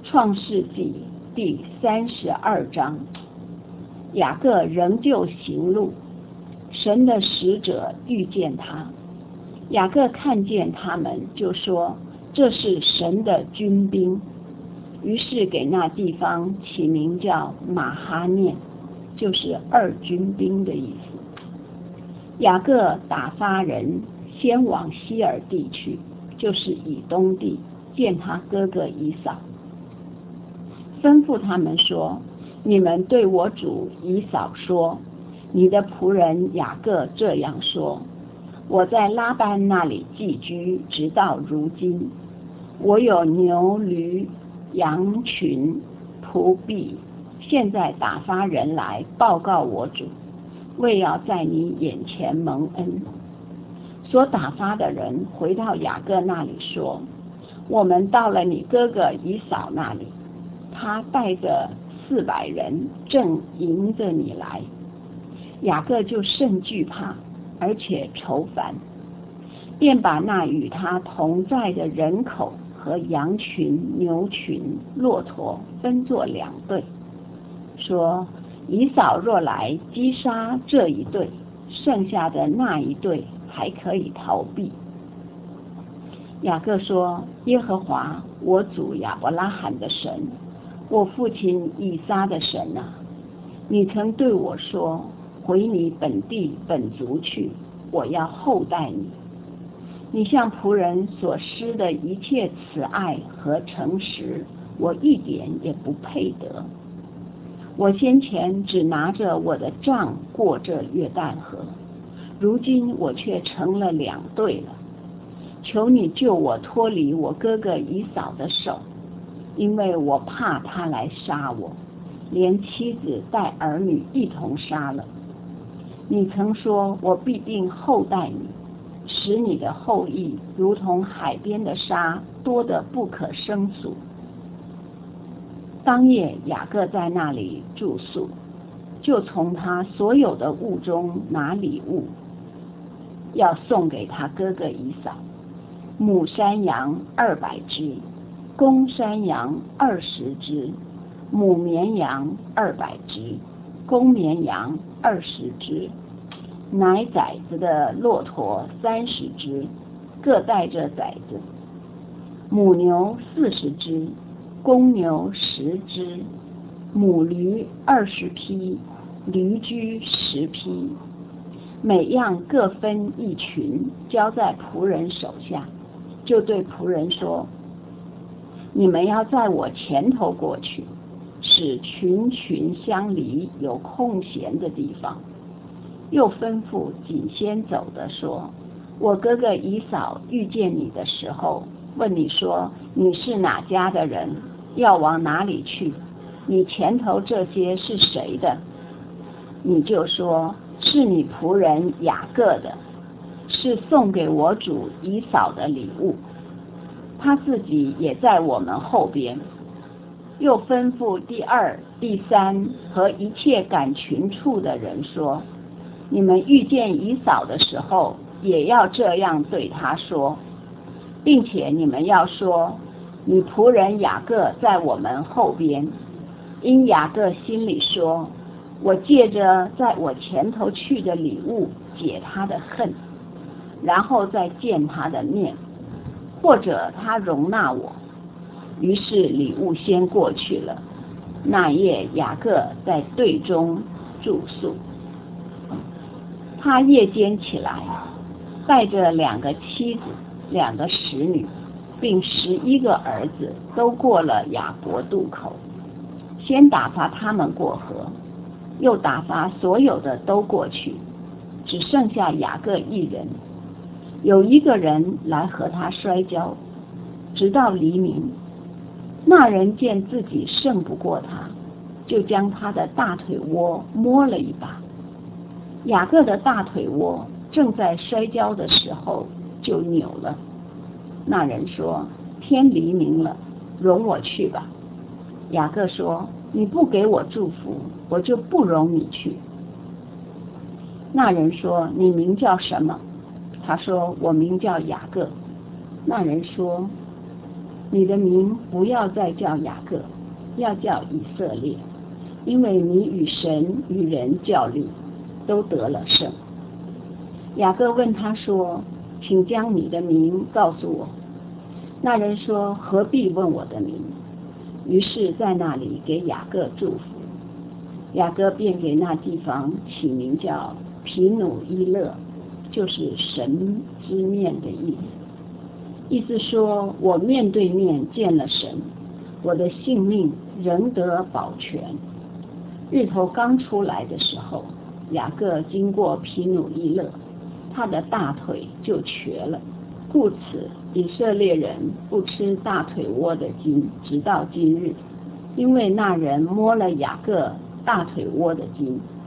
创世纪第32章，雅各仍旧行路，神的使者遇见他，雅各看见他们，就说：这是神的军兵。于是给那地方起名叫马哈念，就是二军兵的意思。雅各打发人先往西尔地去，就是以东地，见他哥哥以扫，吩咐他们说：你们对我主以扫说，你的仆人雅各这样说：我在拉班那里寄居，直到如今。我有牛驴羊群仆婢，现在打发人来报告我主，为要在你眼前蒙恩。所打发的人回到雅各那里说：我们到了你哥哥以扫那里，他带着400人正迎着你来。雅各就甚惧怕，而且愁烦，便把那与他同在的人口和羊群、牛群、骆驼分作2队，说：以扫若来击杀这一队，剩下的那一队还可以逃避。雅各说：耶和华我主亚伯拉罕的神，我父亲以撒的神啊，你曾对我说：回你本地本族去，我要厚待你。你向仆人所施的一切慈爱和诚实，我一点也不配得。我先前只拿着我的杖过这约旦河，如今我却成了2队了。求你救我脱离我哥哥以扫的手，因为我怕他来杀我，连妻子带儿女一同杀了。你曾说我必定厚待你，使你的后裔如同海边的沙，多得不可胜数。当夜雅各在那里住宿，就从他所有的物中拿礼物，要送给他哥哥以扫：母山羊200只，公山羊20只，母绵羊200只，公绵羊20只，奶崽子的骆驼30只，各带着崽子，母牛40只，公牛10只，母驴20匹，驴驹10匹，每样各分一群，交在仆人手下。就对仆人说：你们要在我前头过去，使群群相离，有空闲的地方。又吩咐紧先走的说：我哥哥以扫遇见你的时候，问你说：你是哪家的人，要往哪里去？你前头这些是谁的？你就说：是你仆人雅各的，是送给我主以扫的礼物，他自己也在我们后边。又吩咐第2、第3和一切赶群畜的人说：你们遇见以扫的时候，也要这样对他说，并且你们要说：你仆人雅各在我们后边。因雅各心里说：我借着在我前头去的礼物解他的恨，然后再见他的面，或者他容纳我。于是礼物先过去了。那夜雅各在队中住宿。他夜间起来，带着2个妻子、2个使女，并11个儿子，都过了雅博渡口。先打发他们过河，又打发所有的都过去，只剩下雅各一人。有一个人来和他摔跤，直到黎明。那人见自己胜不过他，就将他的大腿窝摸了一把。雅各的大腿窝正在摔跤的时候就扭了。那人说：天黎明了，容我去吧。雅各说：你不给我祝福，我就不容你去。那人说：你名叫什么？他说：我名叫雅各。那人说： 你的名不要再叫雅各，要叫以色列，因为你与神与人较力，都得了胜。雅各问他说，请将你的名告诉我。那人说，何必问我的名？于是在那里给雅各祝福。雅各便给那地方起名叫皮努伊勒，就是神之面的意思。意思说，我面对面见了神，我的性命仍得保全。日头刚出来的时候，雅各经过皮努伊勒，他的大腿就瘸了。故此以色列人不吃大腿窝的筋，直到今日，因为那人摸了雅各大腿窝的筋，